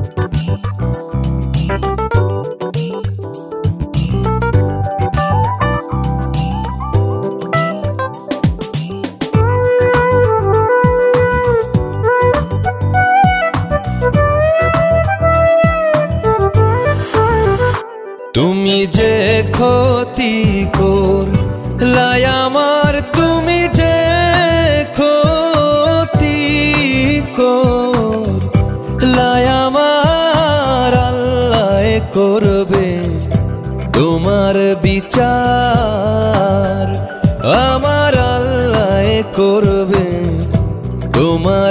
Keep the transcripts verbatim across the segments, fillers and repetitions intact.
তুমি যে ক্ষতি করলাই আমার, তুমি যে ক্ষতি করলাই আমার, আল্লাহ করবে তোমার বিচার। আমার আল্লাহ করবে তোমার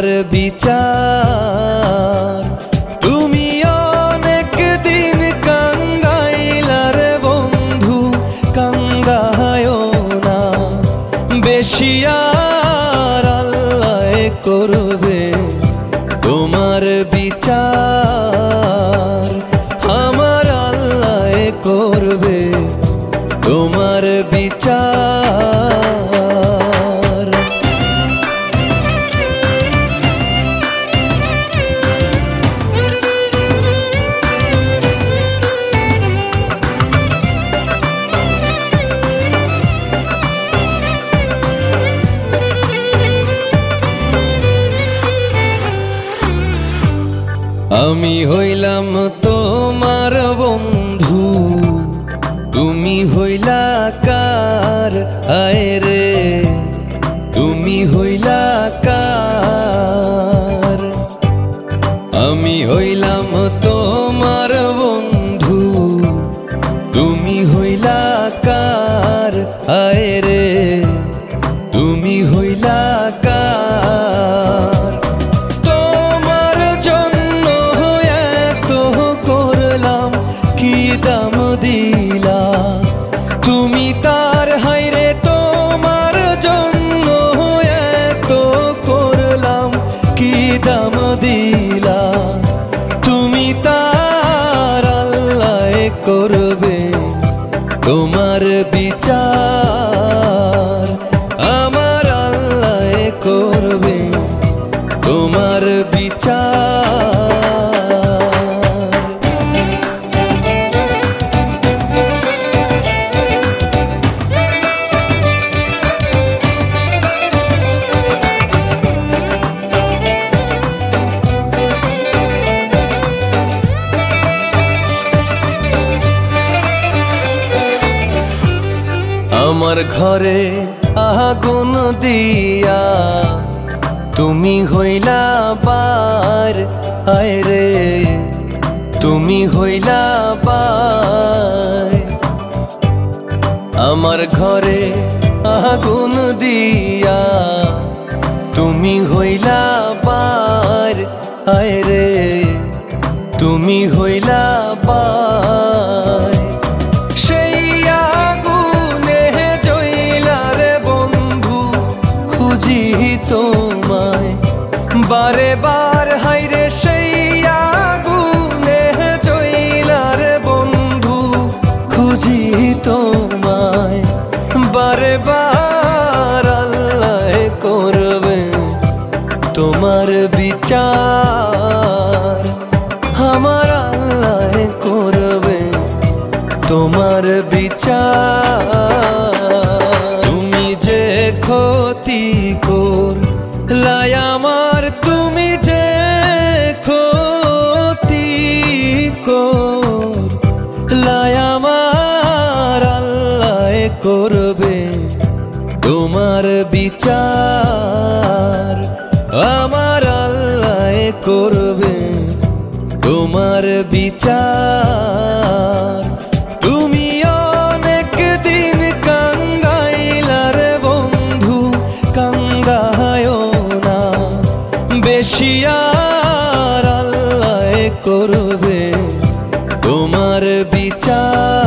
বিচার। তুমি অনেক দিন কান্দাইলার বন্ধু, কান্দায়ও না বেশি, আর আল্লাহ করবে তোমার বিচার। আমার আল্লাহ করবে তোমার বিচার। আমি হইলাম তোমার বন্ধু, তুমি হইলা কার? আয় রে তুমি হইলা কার? আমি হইলাম তোমার বন্ধু, তুমি হইলা কার? আয় রে তুমি হইলা কার? দাম দিলা তুমি তার, হাইরে তোমার জন্য এত করলাম কি দাম দিলা তুমি তার। আল্লাহ করবে তোমার বিচার। আমার আল্লাহ করবে তোমার বিচার। আমার ঘরে আগুন দিয়া তুমি হইলা বার, আয় রে তুমি হইলা বার। আমার ঘরে আগুন দিয়া তুমি হইলা বার, আয় রে তুমি হইলা বার। তোমায় বারে বার, হাইরে সেই আগুনে জইলার বন্ধু, খুঁজি তোমায় বারে বার। আল্লাহ করবে তোমার বিচার। আমার আল্লাহ করবে তোমার বিচার। তুমি যে ক্ষতি করলাই আমার, তুমি যে ক্ষতি করলাই আমার, আল্লাহ করবে তোমার বিচার। আমার আল্লাহ করবে তোমার বিচার। তুমি অনেক দিন কান্দাইলার বন্ধু, কান্দায়ও না বেশি, আর আল্লাহ করবে তোমার বিচার।